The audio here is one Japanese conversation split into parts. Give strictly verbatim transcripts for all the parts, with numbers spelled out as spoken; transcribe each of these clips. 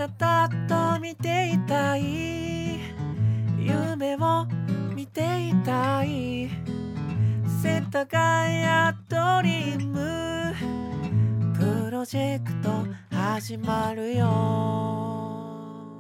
なたと見ていたい、夢を見ていたい、世田谷ドリームプロジェクト始まるよ。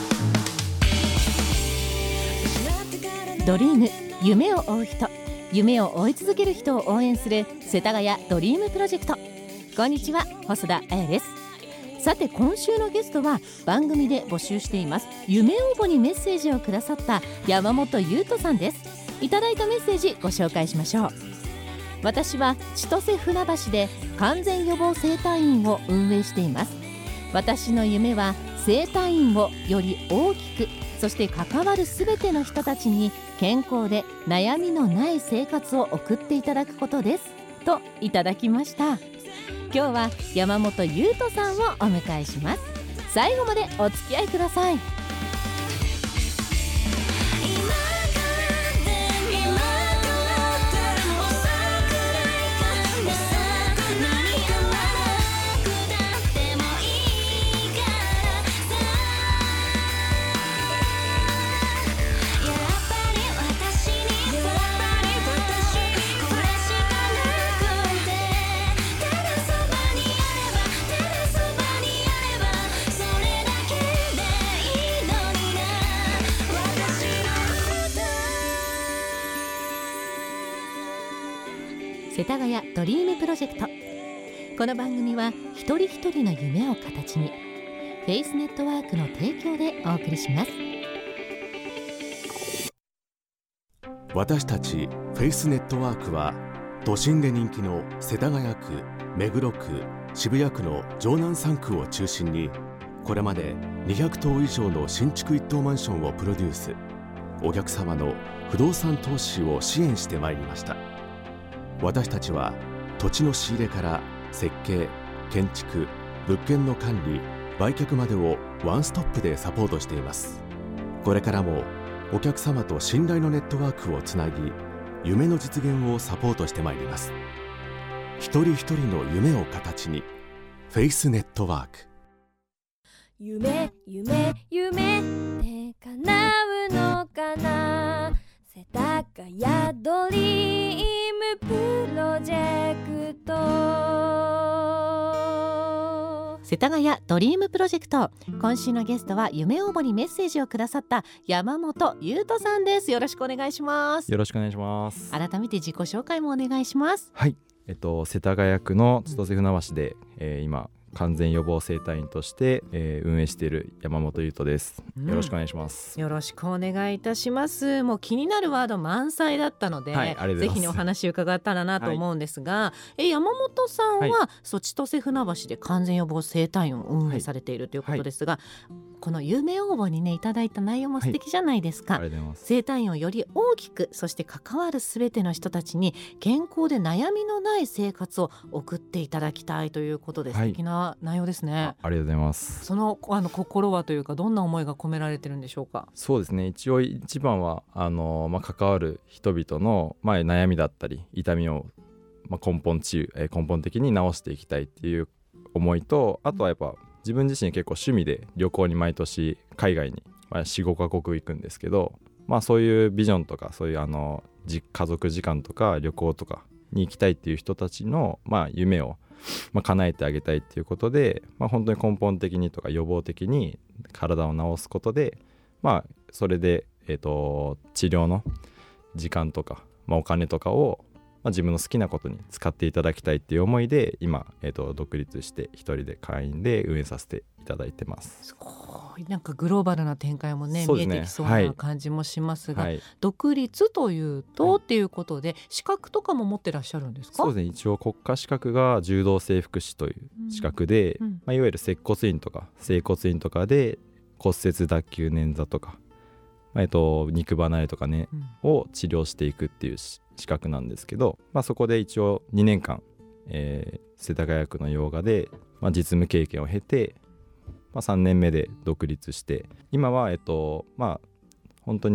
ドリーム、夢を追う人、夢を追い続ける人を応援する世田谷ドリームプロジェクト。こんにちは、細田彩です。さて今週のゲストは番組で募集しています夢応募にメッセージをくださった山本優斗さんです。いただいたメッセージご紹介しましょう。私は千歳船橋で完全予防整体院を運営しています。私の夢は整体院をより大きく、そして関わるすべての人たちに健康で悩みのない生活を送っていただくことですといただきました。今日は山本優斗さんをお迎えします。最後までお付き合いください。世田谷ドリームプロジェクト。この番組は一人一人の夢を形にフェイスネットワークの提供でお送りします。 私たちフェイスネットワークは都心で人気の世田谷区、目黒区、渋谷区の城南さん区を中心にこれまでにひゃくとう以上の新築一棟マンションをプロデュース、お客様の不動産投資を支援してまいりました。私たちは土地の仕入れから設計、建築、物件の管理、売却までをワンストップでサポートしています。これからもお客様と信頼のネットワークをつなぎ、夢の実現をサポートしてまいります。一人一人の夢を形にフェイスネットワーク。 夢夢夢って叶うのかな、世田谷ドリームプロジェクト。 世田谷ドリームプロジェクト、今週のゲストは夢応募にメッセージをくださった山本優斗さんです。よろしくお願いします。 よろしくお願いします。 改めて自己紹介もお願いします。 はい、えっと、世田谷区の千歳船橋で、えー、今完全予防整体院として、えー、運営している山本優斗です。よろしくお願いします、 うん、よろしくお願いいたします。もう気になるワード満載だったので、はい、ぜひにお話伺ったらなと思うんですが、はい、え山本さんは、はい、そ千歳船橋で完全予防整体院を運営されているということですが、はいはい、この夢応募にねいただいた内容も素敵じゃないですか、はい、ありがとうございます。整体院をより大きく、そして関わるすべての人たちに健康で悩みのない生活を送っていただきたいということで、素敵な内容ですね、はい、 あ, ありがとうございます。 その、あの心はというか、どんな思いが込められてるんでしょうか。 そうですね、一応一番はあの、まあ、関わる人々の、まあ、悩みだったり痛みを、まあ、根本治癒、えー、根本的に治していきたいっていう思いと、あとはやっぱ自分自身結構趣味で旅行に毎年海外に、まあ、よん、ごカ国行くんですけど、まあ、そういうビジョンとかそういうあの家族時間とか旅行とかに行きたいっていう人たちの、まあ、夢をまあ、叶えてあげたいっていうことで、まあ、本当に根本的にとか予防的に体を治すことで、まあ、それで、えーと、治療の時間とか、まあ、お金とかを、まあ、自分の好きなことに使っていただきたいっていう思いで今、えーと、独立して一人で会員で運営させていただいてます。 すごい、なんかグローバルな展開も ね, ね見えてきそうな感じもしますが、はい、独立というと、はい、っていうことで資格とかも持ってらっしゃるんですか。 そうですね、一応国家資格が柔道整復師という資格で、うんうん、まあ、いわゆる接骨院とか整骨院とかで骨折脱臼捻挫とか、まあ、えっと、肉離れとかね、うん、を治療していくっていう資格なんですけど、まあ、そこで一応にねんかん、えー、世田谷区のヨガで、まあ、実務経験を経て、まあ、さんねんめで独立して、今はえっとまあ本当に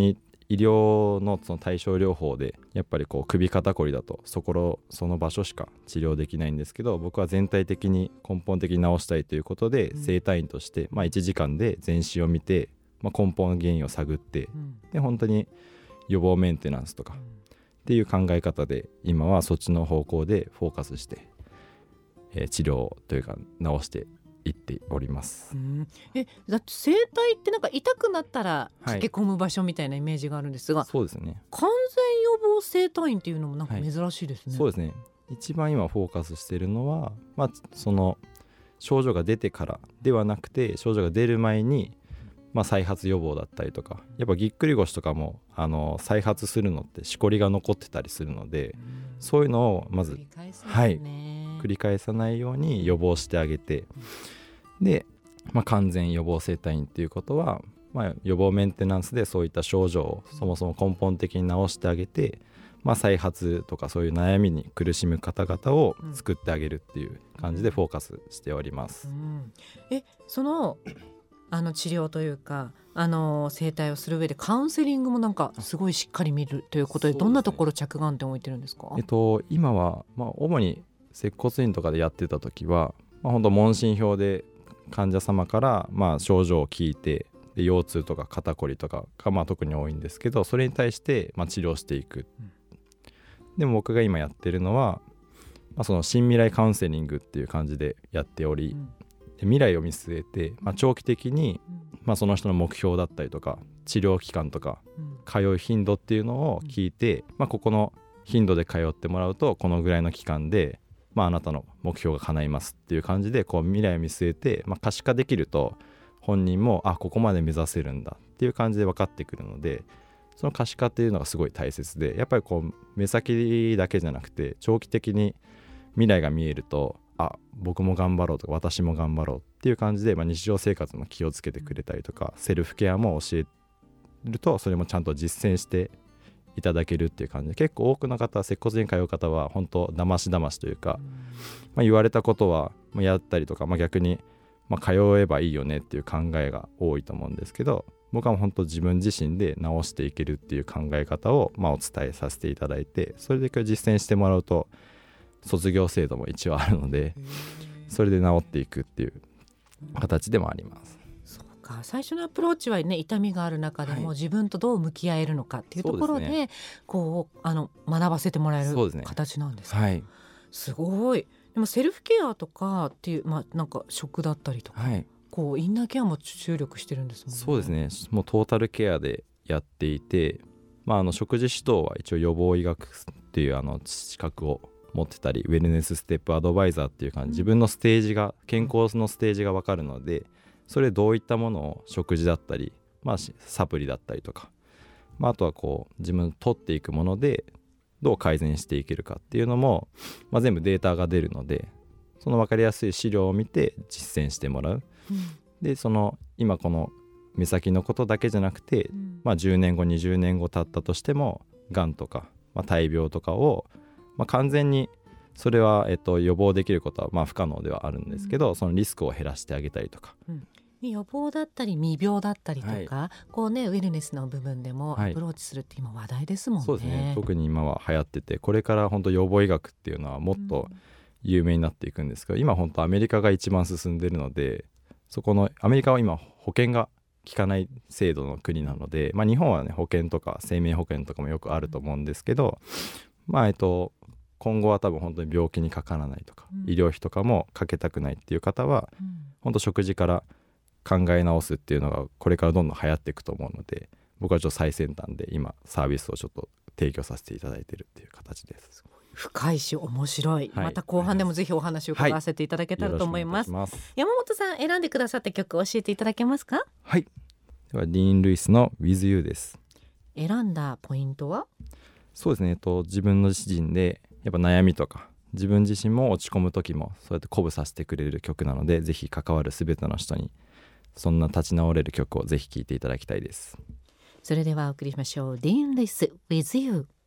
医療のその対症療法でやっぱりこう首肩こりだとそこその場所しか治療できないんですけど、僕は全体的に根本的に治したいということで、うん、整体院として、まあ、いちじかんで全身を見て、まあ、根本原因を探って、うん、で本当に予防メンテナンスとか、うん、っていう考え方で今はそっちの方向でフォーカスして、えー、治療というか治していっております。 うん、えだって整体ってなんか痛くなったら駆け込む場所みたいなイメージがあるんですが、 はい、そうですね。 完全予防整体院っていうのもなんか珍しいですね。 はい、そうですね。一番今フォーカスしているのは、まあ、その症状が出てからではなくて、症状が出る前に、まあ、再発予防だったりとか、やっぱぎっくり腰とかもあの再発するのってしこりが残ってたりするので、うん、そういうのをまず繰り返すんですね。はい、繰り返さないように予防してあげて、で、まあ、完全予防整体院っていうことは、まあ、予防メンテナンスでそういった症状をそもそも根本的に治してあげて、まあ、再発とかそういう悩みに苦しむ方々を救ってあげるっていう感じでフォーカスしております。 うんうん、えそのあの治療というかあの整体をする上でカウンセリングもなんかすごいしっかり見るということで、どんなところ着眼点を置いてるんですか？ えっと、今は、まあ、主に接骨院とかでやってた時は、まあ、本当問診票で患者様から、まあ、症状を聞いて、で腰痛とか肩こりとかが、まあ、特に多いんですけど、それに対して、まあ、治療していく、うん、でも僕が今やってるのは、まあ、その新未来カウンセリングっていう感じでやっており、うん、で未来を見据えて、まあ、長期的に、まあ、その人の目標だったりとか治療期間とか、うん、通う頻度っていうのを聞いて、まあ、ここの頻度で通ってもらうとこのぐらいの期間で、まあ、あなたの目標が叶いますっていう感じでこう未来を見据えて、まあ、可視化できると本人もあここまで目指せるんだっていう感じで分かってくるので、その可視化っていうのがすごい大切で、やっぱりこう目先だけじゃなくて長期的に未来が見えると、あ僕も頑張ろうとか私も頑張ろうっていう感じで、まあ、日常生活も気をつけてくれたりとかセルフケアも教えると、それもちゃんと実践していただけるっていう感じで、結構多くの方、接骨院通う方は本当だましだましというか、まあ、言われたことはやったりとか、まあ、逆にまあ通えばいいよねっていう考えが多いと思うんですけど、僕は本当自分自身で治していけるっていう考え方をまあお伝えさせていただいて、それで今日実践してもらうと卒業制度も一応あるので、それで治っていくっていう形でもあります。 そうか、最初のアプローチはね、痛みがある中でも自分とどう向き合えるのかっていうところ で,、はい、でこうあの学ばせてもらえる形なんですか？ はい、 すごい。でもセルフケアとかっていう、まあ、なんか食だったりとか、はい、こうインナーケアも注力してるんですもんね。 そうですね、もうトータルケアでやっていて、まあ、あの食事指導は一応予防医学っていうあの資格を持ってたり、ウェルネスステップアドバイザーっていう感じ、自分のステージが健康のステージが分かるので、それどういったものを食事だったり、まあ、サプリだったりとか、まあ、あとはこう自分取っていくものでどう改善していけるかっていうのも、まあ、全部データが出るので、その分かりやすい資料を見て実践してもらう、うん、でその今この目先のことだけじゃなくて、うんまあ、じゅうねんごにじゅうねんご経ったとしてもがんとか、まあ、大病とかを、まあ、完全にそれは、えっと、予防できることはまあ不可能ではあるんですけど、うん、そのリスクを減らしてあげたりとか、 うん予防だったり未病だったりとか、はい、こうねウェルネスの部分でもアプローチするって今話題ですもんね。 そうですね、特に今は流行ってて、これから本当予防医学っていうのはもっと有名になっていくんですけど、うん、今本当アメリカが一番進んでるので、そこのアメリカは今保険が効かない制度の国なので、まあ、日本はね保険とか生命保険とかもよくあると思うんですけど、まあえっと今後は多分本当に病気にかからないとか、うん、医療費とかもかけたくないっていう方は、うん、本当食事から考え直すっていうのがこれからどんどん流行っていくと思うので、僕はちょっと最先端で今サービスをちょっと提供させていただいているっていう形です。 深いし面白い、はい、また後半でもぜひお話を伺わせていただけたらと思います、はい、山本さん選んでくださった曲を教えていただけますか？ はい、ではディーン・ルイスの With You です。 選んだポイントは？ そうですね、えっと、自分の自身でやっぱ悩みとか自分自身も落ち込む時もそうやって鼓舞させてくれる曲なので、ぜひ関わるすべての人にそんな立ち直れる曲をぜひ聴いていただきたいです。 それではお送りしましょう。ディーン・ルイス With You。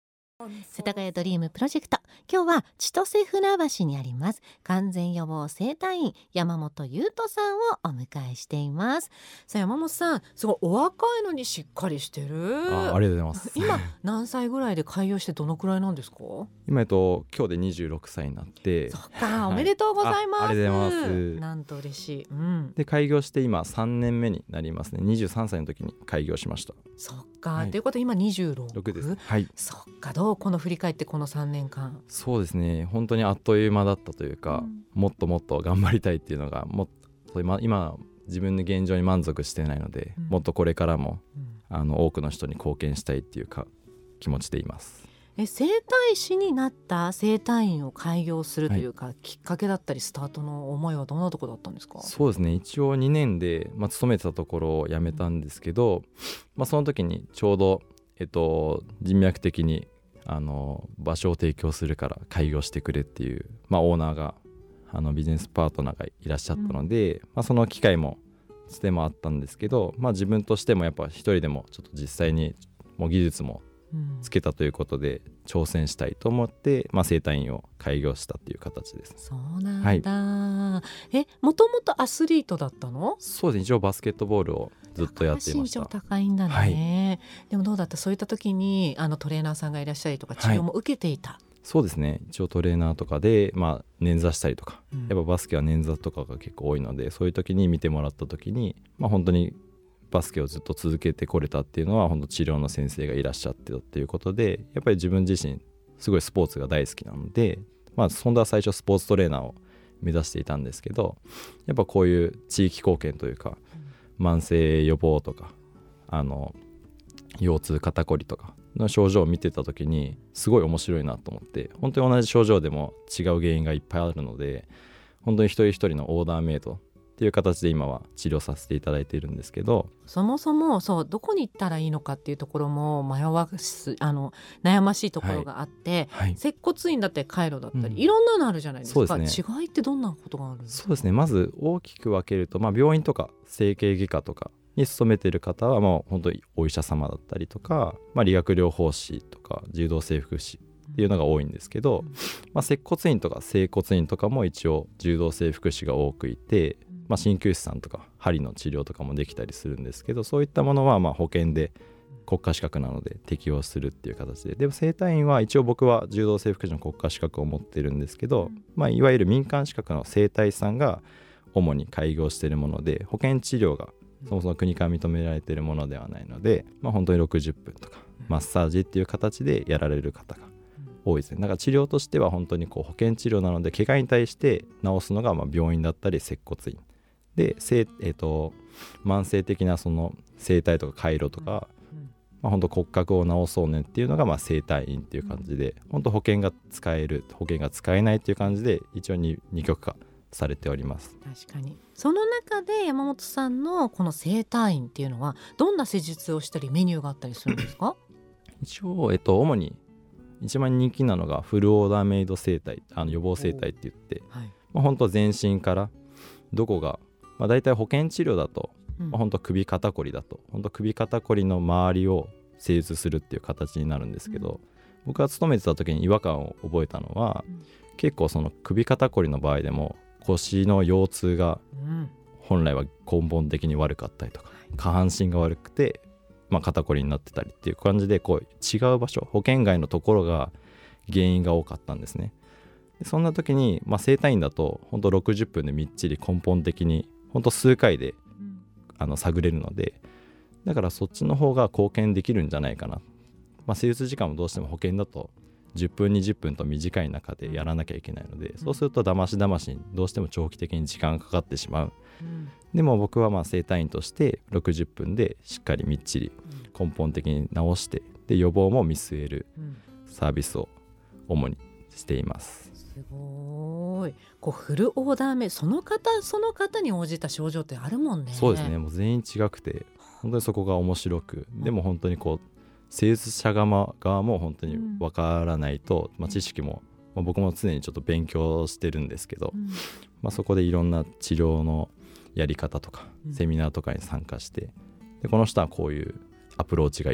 世田谷ドリームプロジェクト、今日は千歳船橋にあります完全予防整体院山本優斗さんをお迎えしています。 さあ山本さん、すごいお若いのにしっかりしてる。 あありがとうございます。 今何歳ぐらいで開業してどのくらいなんですか？ 今、えっと、今日でにじゅうろくさいになって。 そっか、おめでとうございます。 あ、ありがとうございます。 なんと嬉しい、うん、 で開業して今さんねんめになりますね。にじゅうさんさいの時に開業しました。 そっか、 はい、 ということは今にじゅうろく。 ろくです。はい。 そっか、どうこの振り返ってこのさんねんかん。 そうですね、本当にあっという間だったというか、うん、もっともっと頑張りたいっていうのがもっと今、今自分の現状に満足してないので、うん、もっとこれからも、うん、あの多くの人に貢献したいっていうか気持ちでいます。 え整体師になった整体院を開業するというか、はい、きっかけだったりスタートの思いはどんなところだったんですか？ そうですね、一応にねんで、まあ、勤めてたところを辞めたんですけど、まあ、その時にちょうど、えっと、人脈的にあの場所を提供するから開業してくれっていう、まあ、オーナーがあのビジネスパートナーがいらっしゃったので、うんまあ、その機会もつてもあったんですけど、まあ、自分としてもやっぱ一人でもちょっと実際にもう技術もつけたということで挑戦したいと思って、まあ、整体院を開業したっていう形です。 そうなんだ、はい、えもともとアスリートだったの？ そうですね、一応バスケットボールをずっとやっていました。 身長高いんだね、はい、でもどうだった？そういった時にあのトレーナーさんがいらっしゃりとか治療も受けていた？はい、 そうですね、一応トレーナーとかで、まあ、捻挫したりとか、うん、やっぱバスケは捻挫とかが結構多いので、そういう時に見てもらった時に、まあ、本当にバスケをずっと続けてこれたっていうのは本当治療の先生がいらっしゃってたっていうことで、やっぱり自分自身すごいスポーツが大好きなので、まあそんな最初スポーツトレーナーを目指していたんですけど、やっぱこういう地域貢献というか、うん、慢性予防とかあの腰痛肩こりとかの症状を見てた時にすごい面白いなと思って、本当に同じ症状でも違う原因がいっぱいあるので、本当に一人一人のオーダーメイドっていう形で今は治療させていただいているんですけど、 そもそもそうどこに行ったらいいのかっていうところも迷わすあの悩ましいところがあって、はいはい、接骨院だったり回路だったり、うん、いろんなのあるじゃないですか。そうですね、違いってどんなことがあるんですか？ そうですね、まず大きく分けると、まあ、病院とか整形外科とかに勤めている方はもう本当にお医者様だったりとか、まあ、理学療法士とか柔道整復師っていうのが多いんですけど、まあ、接骨院とか整骨院とかも一応柔道整復師が多くいて、まあ、鍼灸師さんとか針の治療とかもできたりするんですけど、そういったものはまあ保険で国家資格なので適用するっていう形で、でも整体院は一応僕は柔道整復師の国家資格を持ってるんですけど、まあ、いわゆる民間資格の整体師さんが主に開業しているもので、保険治療がそもそも国から認められているものではないので、まあ、本当にろくじゅっぷんとかマッサージっていう形でやられる方が多いですね。だから治療としては本当にこう保険治療なので、怪我に対して治すのがまあ病院だったり接骨院で、えー、と慢性的なその整体とか回路とか、うんまあ、本当骨格を治そうねっていうのがまあ整体院っていう感じで、うん、本当保険が使える保険が使えないっていう感じで一応 2, 2極化されております。 確かにその中で山本さんのこの整体院っていうのはどんな施術をしたりメニューがあったりするんですか？ 一応、えっと、主に一番人気なのがフルオーダーメイド整体、あの予防整体って言って、はいまあ、本当全身からどこがまあ、大体保険治療だと、うんまあ、本当首肩こりだと本当首肩こりの周りを施術するっていう形になるんですけど、うん、僕が勤めてた時に違和感を覚えたのは、うん、結構その首肩こりの場合でも腰の腰痛が本来は根本的に悪かったりとか、うん、下半身が悪くて、まあ、肩こりになってたりっていう感じでこう違う場所保険外のところが原因が多かったんですね。でそんな時に、まあ、整体院だと本当ろくじゅっぷんでみっちり根本的に本当数回で、うん、あの探れるので、だからそっちの方が貢献できるんじゃないかな、まあ、施術時間もどうしても保険だとじゅっぷんにじゅっぷんと短い中でやらなきゃいけないので、うん、そうするとだましだましにどうしても長期的に時間がかかってしまう、うん、でも僕はまあ整体院としてろくじゅっぷんでしっかりみっちり根本的に治して、で予防も見据えるサービスを主にしています。 すごい、こうフルオーダーメイド、その方その方に応じた症状ってあるもんね。 そうですね、もう全員違くて本当にそこが面白く、でも本当にこう施術者側も本当に分からないと、うんまあ、知識も、まあ、僕も常にちょっと勉強してるんですけど、うんまあ、そこでいろんな治療のやり方とか、うん、セミナーとかに参加して、でこの人はこういうアプローチがいいとか、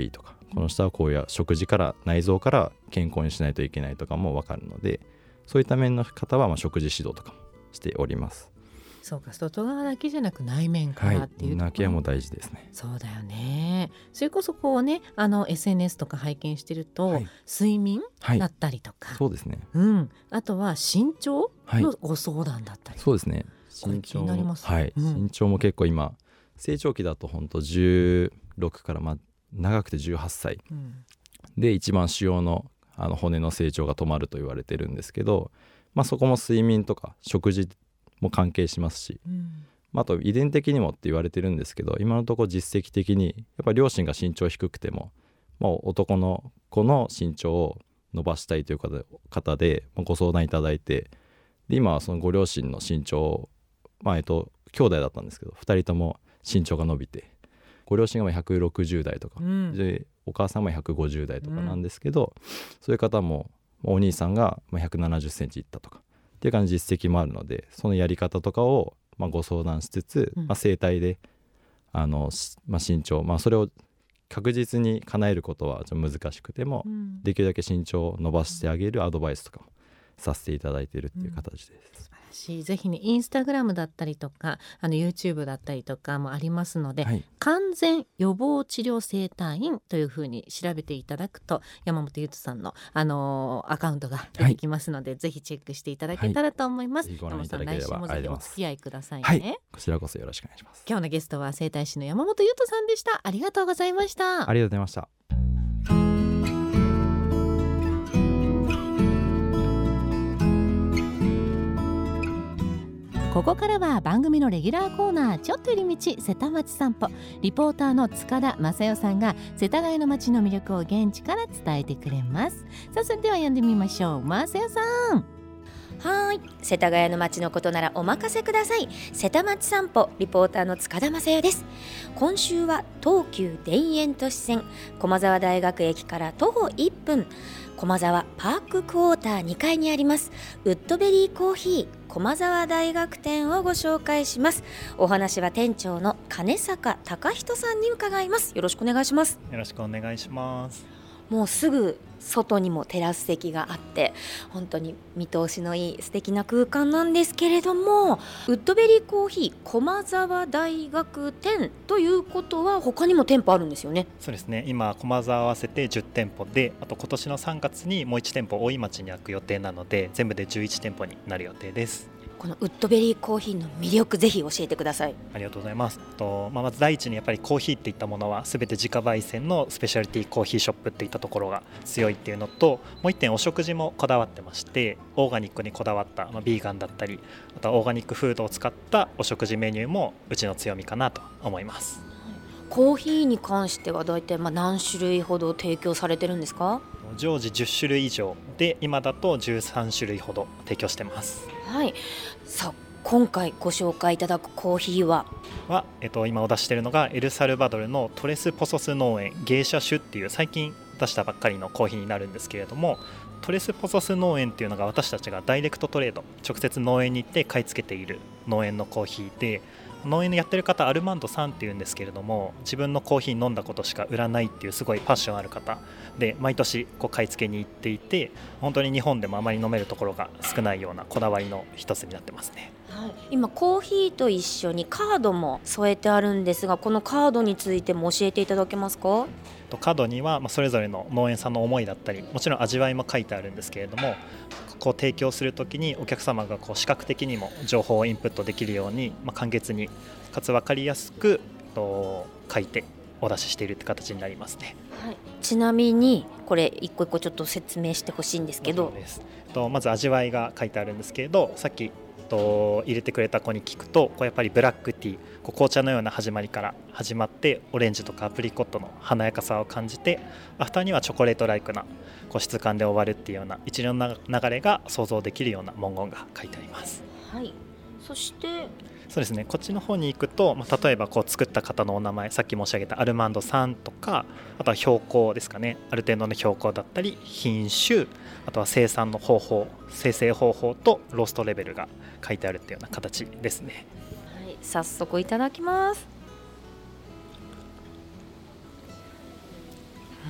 この人はこういう食事から内臓から健康にしないといけないとかも分かるので、そういった面の方はまあ食事指導とかもしております。 そうか、外側だけじなく内面からっていうところ、 はい、内ケアも大事ですね。 そうだよね。それこそこうね、あの エスエヌエス とか拝見してると、はい、睡眠だったりとか、 はい、そうですね、 うん、あとは身長のご相談だったり、 はい、そうですね、身長も、はい、うん、身長も結構今成長期だと本当じゅうろくからまあ長くてじゅうはっさい、うん、で一番主要の、あの骨の成長が止まると言われてるんですけど、まあ、そこも睡眠とか食事も関係しますし、うんまあ、あと遺伝的にもって言われてるんですけど、今のところ実績的にやっぱり両親が身長低くても、まあ、男の子の身長を伸ばしたいという方でご相談いただいて、で今はそのご両親の身長を、まあえっと、兄弟だったんですけどふたりとも身長が伸びて、ご両親がひゃくろくじゅう代とか、うん、でお母さんもひゃくごじゅう代とかなんですけど、うん、そういう方もお兄さんがひゃくななじゅっセンチいったとかっていう感じ実績もあるので、そのやり方とかをまあご相談しつつ、うんまあ、整体であの、まあ、身長、まあ、それを確実に叶えることはちょっと難しくても、うん、できるだけ身長を伸ばしてあげるアドバイスとかもさせていただいているっていう形です、うん、素晴らしい。ぜひね、インスタグラムだったりとかあの YouTube だったりとかもありますので、はい、完全予防治療整体院というふうに調べていただくと山本優斗さんの、あのー、アカウントが出てきますので、はい、ぜひチェックしていただけたらと思います、はい、 ご覧いただければありがとうございます。 来週もぜひお付き合いくださいね、 はい、こちらこそよろしくお願いします。 今日のゲストは整体師の山本優斗さんでした。ありがとうございました。 ありがとうございました。 ここからは番組のレギュラーコーナー、ちょっと寄り道瀬田町散歩、リポーターの塚田正代さんが世田谷の街の魅力を現地から伝えてくれます。さあ、それでは呼んでみましょう。正代さん。 はい、世田谷の街のことならお任せください。瀬田町散歩リポーターの塚田正代です。今週は東急田園都市線駒沢大学駅から徒歩いっぷん、駒沢パーククォーターにかいにありますウッドベリーコーヒー駒沢大学店をご紹介します。お話は店長の金坂隆人さんに伺います。よろしくお願いします。 よろしくお願いします。 もうすぐ外にもテラス席があって本当に見通しのいい素敵な空間なんですけれども、ウッドベリーコーヒー駒沢大学店ということは他にも店舗あるんですよね。 そうですね、今駒沢合わせてじゅってんぽで、あと今年のさんがつにもういち店舗大井町に開く予定なので全部でじゅういち店舗になる予定です。 このウッドベリーコーヒーの魅力ぜひ教えてください。 ありがとうございます。と、まあ、まず第一にやっぱりコーヒーっていったものは全て自家焙煎のスペシャリティコーヒーショップっていったところが強いっていうのと、もう一点お食事もこだわってまして、オーガニックにこだわった、まあ、ビーガンだったり、あとはオーガニックフードを使ったお食事メニューもうちの強みかなと思います。 コーヒーに関しては大体まあ何種類ほど提供されてるんですか？ 常時じゅっしゅるい以上で、今だとじゅうさんしゅるいほど提供してます。 はい、さあ今回ご紹介いただくコーヒーはは、えっと、今お出ししているのがエルサルバドルのトレスポソス農園芸者種っていう最近出したばっかりのコーヒーになるんですけれども、トレスポソス農園っていうのが私たちがダイレクトトレード、直接農園に行って買い付けている農園のコーヒーで、農園でやってる方アルマンドさんっていうんですけれども、自分のコーヒー飲んだことしか売らないっていうすごいパッションある方で、毎年こう買い付けに行っていて、本当に日本でもあまり飲めるところが少ないようなこだわりの一つになってますね。 はい、今コーヒーと一緒にカードも添えてあるんですが、このカードについても教えていただけますか？ カードにはそれぞれの農園さんの思いだったり、もちろん味わいも書いてあるんですけれども、こう提供するときにお客様がこう視覚的にも情報をインプットできるように、まあ、簡潔にかつ分かりやすくと書いてお出ししているって形になりますね。 はい、ちなみにこれ一個一個ちょっと説明してほしいんですけど、 ですとまず味わいが書いてあるんですけれど、さっきと入れてくれた子に聞くと、こうやっぱりブラックティー、こう紅茶のような始まりから始まってオレンジとかアプリコットの華やかさを感じて、アフターにはチョコレートライクなこう質感で終わるっていうような一連の流れが想像できるような文言が書いてあります。 はい、そしてそうですね、こっちの方に行くと、まあ、例えばこう作った方のお名前、さっき申し上げたアルマンドさんとか、あとは標高ですかね、ある程度の標高だったり品種、あとは生産の方法、生成方法とローストレベルが書いてあるっていうような形ですね。 はい、早速いただきます。う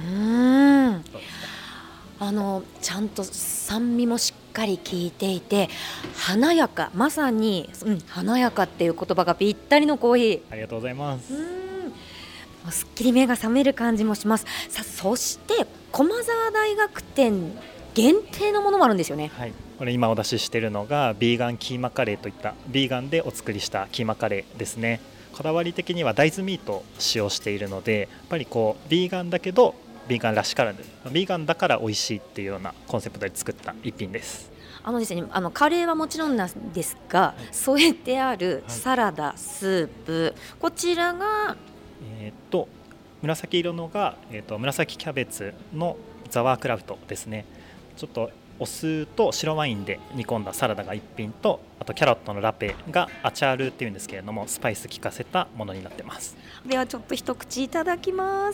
ーん、あのちゃんと酸味もしっかり効いていて華やか、まさに、うん、華やかっていう言葉がぴったりのコーヒー。 ありがとうございます。 うーん、すっきり目が覚める感じもします。さあ、そして駒澤大学店限定のものもあるんですよね。 はい、これ今お出ししているのがビーガンキーマカレーといったビーガンでお作りしたキーマカレーですね。こだわり的には大豆ミートを使用しているので、やっぱりこうビーガンだけどビーガンらしからぬ、ビーガンだから美味しいっていうようなコンセプトで作った一品です。 あのですね、あのカレーはもちろんなんですが、はい、添えてあるサラダ、はい、スープ、こちらが、 えー、っと紫色のが、えー、っと紫キャベツのザワークラウトですね。ちょっとお酢と白ワインで煮込んだサラダが一品と、あとキャロットのラペがアチャールっていうんですけれども、スパイス効かせたものになってます。 ではちょっと一口いただきます。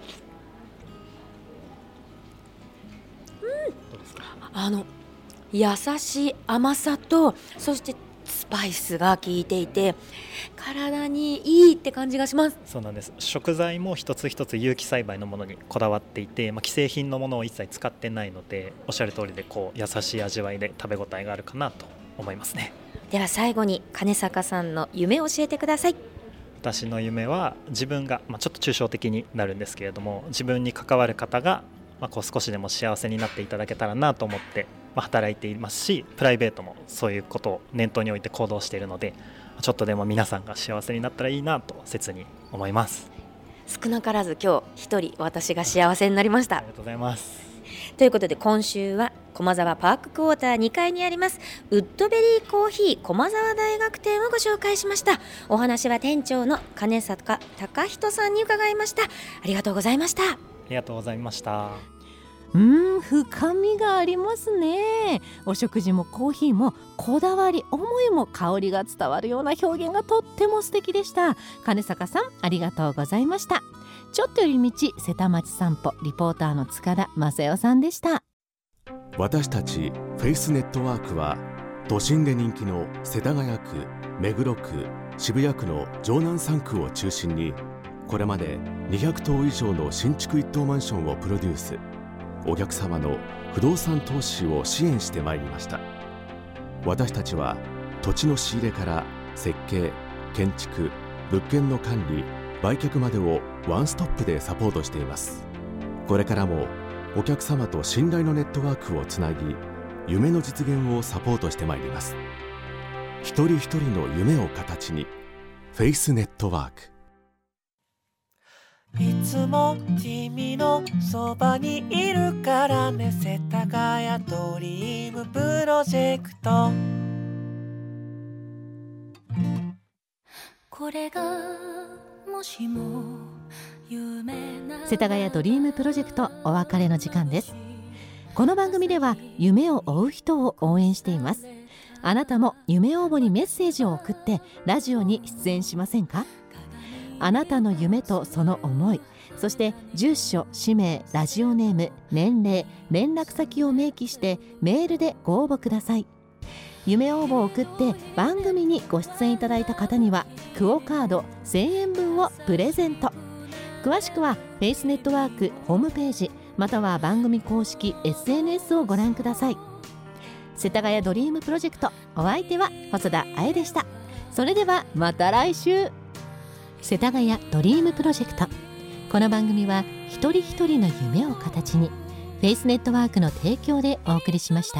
うん、どうですか？あの優しい甘さと、そしてスパイスが効いていて体にいいって感じがします。 そうなんです。食材も一つ一つ有機栽培のものにこだわっていて、まあ、既製品のものを一切使ってないので、おっしゃる通りでこう優しい味わいで食べ応えがあるかなと思いますね。 では最後に金坂さんの夢を教えてください。 私の夢は自分が、まあ、ちょっと抽象的になるんですけれども、自分に関わる方が、まあ、こう少しでも幸せになっていただけたらなと思って、まあ、働いていますし、プライベートもそういうことを念頭に置いて行動しているので、ちょっとでも皆さんが幸せになったらいいなと切に思います。 少なからず今日一人私が幸せになりました。 ありがとうございます。 ということで今週は駒沢パーククォーターにかいにありますウッドベリーコーヒー駒沢大学店をご紹介しました。お話は店長の金坂貴人さんに伺いました。ありがとうございました。 ありがとうございました。 うーん、深みがありますね。お食事もコーヒーもこだわり、思いも香りが伝わるような表現がとっても素敵でした。金坂さん、ありがとうございました。ちょっと寄り道瀬田町散歩、リポーターの塚田正代さんでした。 私たちフェイスネットワークは都心で人気の世田谷区、目黒区、渋谷区の城南さん区を中心にこれまでにひゃくとう以上の新築一棟マンションをプロデュース、お客様の不動産投資を支援してまいりました。私たちは土地の仕入れから設計、建築、物件の管理、売却までをワンストップでサポートしています。これからもお客様と信頼のネットワークをつなぎ、夢の実現をサポートしてまいります。一人一人の夢を形に、フェイスネットワーク。 いつも君のそばにいるからね、世田谷ドリームプロジェクト。これがもしも夢な世田谷ドリームプロジェクト、お別れの時間です。この番組では夢を追う人を応援しています。あなたも夢応募にメッセージを送ってラジオに出演しませんか？あなたの夢とその思い、そして住所、氏名、ラジオネーム、年齢、連絡先を明記してメールでご応募ください。夢応募を送って番組にご出演いただいた方にはクオカードせんえんぶんをプレゼント。詳しくはフェイスネットワークホームページまたは番組公式 エスエヌエス をご覧ください。世田谷ドリームプロジェクト、お相手は細田あえでした。それではまた来週。世田谷ドリームプロジェクト、この番組は一人一人の夢を形にフェイスネットワークの提供でお送りしました。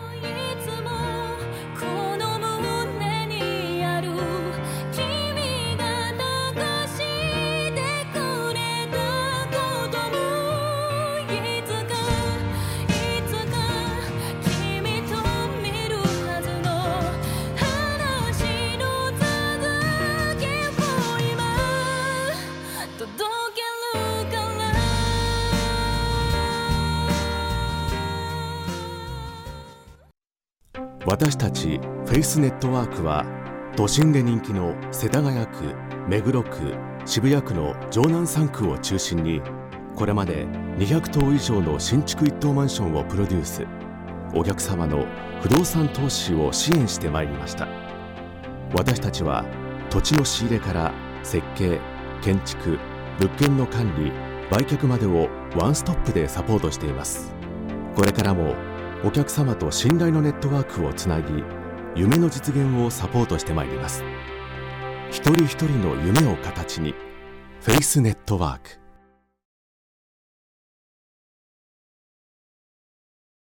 私たちフェイスネットワークは都心で人気の世田谷区、目黒区、渋谷区の城南さん区を中心にこれまでにひゃくとう以上の新築一棟マンションをプロデュース、お客様の不動産投資を支援してまいりました。私たちは土地の仕入れから設計、建築、物件の管理、 売却までをワンストップでサポートしています。これからもお客様と信頼のネットワークをつなぎ、夢の実現をサポートしてまいります。一人一人の夢を形に、フェイスネットワーク。